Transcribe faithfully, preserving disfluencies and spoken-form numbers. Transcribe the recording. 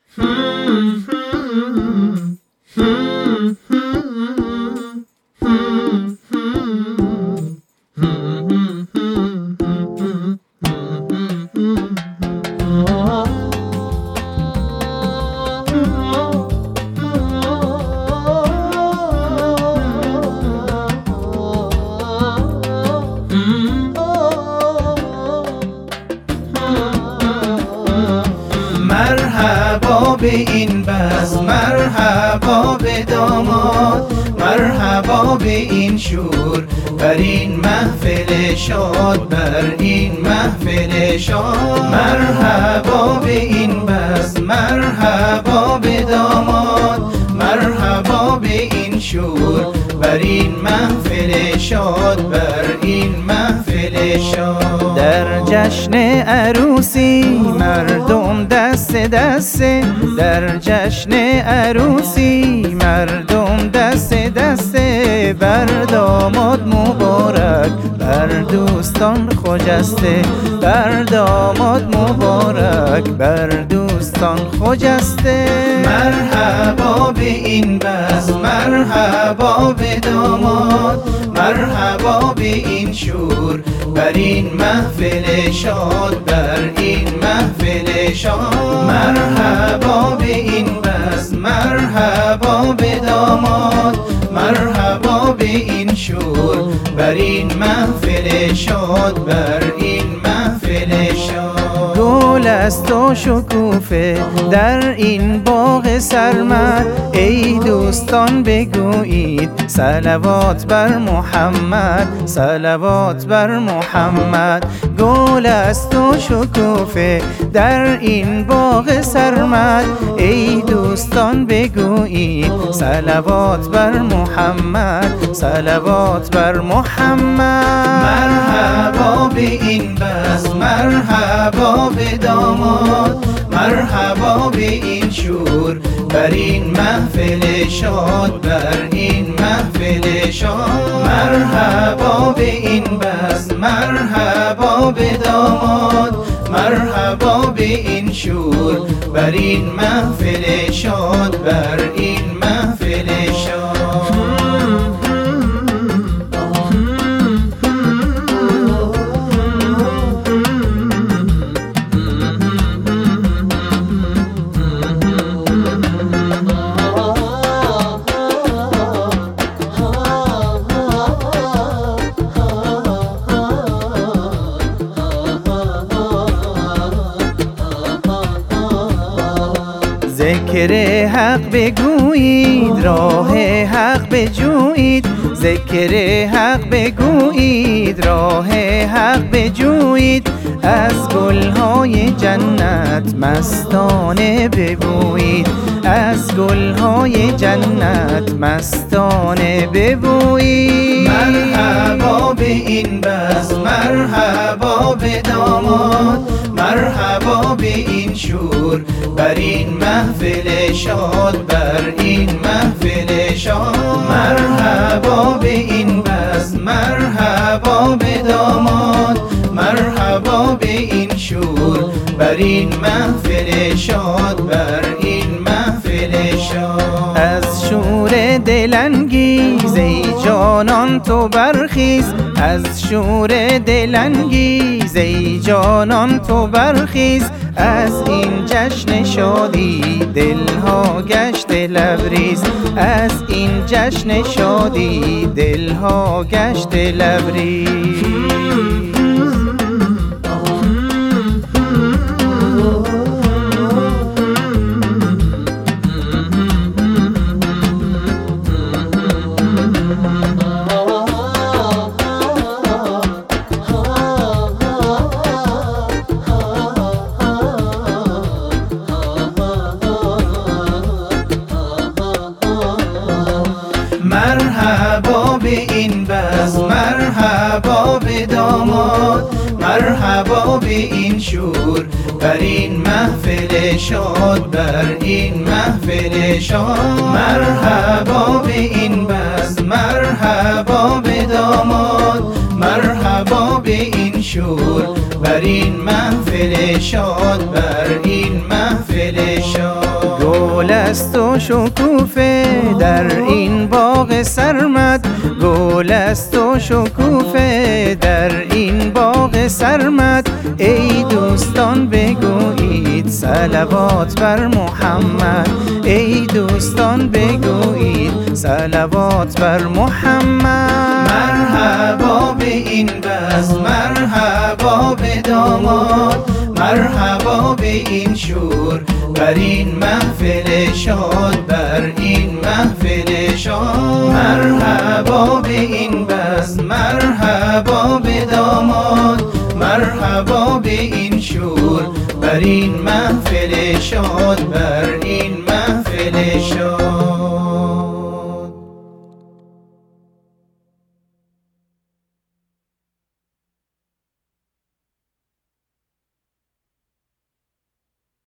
مرحبا به این بزم، مرحبا به داماد، مرحبا به این شور بر این محفل شاد، بر این محفل شاد. مرحبا به این بزم، مرحبا به داماد، مرحبا به این شور بر این محفل شاد، بر این محفل شاد. در جشن عروسی مردم دست دسته، در جشن عروسی مردم دست دسته، بر داماد مبارک بر دوستان خجسته، بر داماد مبارک بر دوستان خجسته. مرحبا به این بزم، مرحبا به داماد، مرحبا به این شور بر این محفل شاد، بر این محفل شاد. مرحبا به این بزم، مرحبا به داماد، مرحبا به این شور بر این محفل شاد، بر این محفل شاد. گل است و شکوفه در این باغ سرمد، ای دوستان بگویید صلوات بر محمد، صلوات بر محمد. گل است و شکوفه در این باغ سرمد، ای دوستان بگویید صلوات بر محمد، صلوات بر محمد. مرحبا به این بزم، مرحبا به داماد، مرحبا به این شور بر این محفل شاد، بر این محفل شاد. مرحبا به این بزم، مرحبا به داماد، مرحبا به این شور بر این محفل شاد، بر این محفل شاد. ذکر حق بگویید، راه حق بجویید، ذکر حق بگویید، راه حق بجویید. از گلهای جنت مستانه ببویید، از گلهای جنت مستانه ببویید. مرحبا به این بزم، مرحبا به داماد، مرحبا به این شور بر این محفل شاد، بر این محفل شاد. مرحبا به این بزم، مرحبا به داماد، مرحبا به این شور بر این محفل شاد، بر این محفل شاد. از شور دلانگیز ای جانان تو برخیز، از شور دلانگیز ای جانان تو برخیز. از این جشن شادی دلها گشت لبریز، از این جشن شادی دلها گشت لبریز. مرحبا به این بزم، مرحبا به داماد، مرحبا به این شور بر این محفل شاد، بر این محفل شاد. مرحبا به این بزم، مرحبا به داماد، مرحبا به این شور بر این محفل شاد، بر این محفل شاد. است و شکوفه در این باغ سرمد، گل است و شکوفه در این باغ سرمد. ای دوستان بگویید صلوات بر محمد، ای دوستان بگویید صلوات بر محمد. مرحبا به این بزم، مرحبا به داماد، مرحبا به این شور بر این محفل شاد، بر این محفل شاد. مرحبا به این بزم، مرحبا به داماد، مرحبا به این شور بر این محفل شاد، بر این محفل شاد.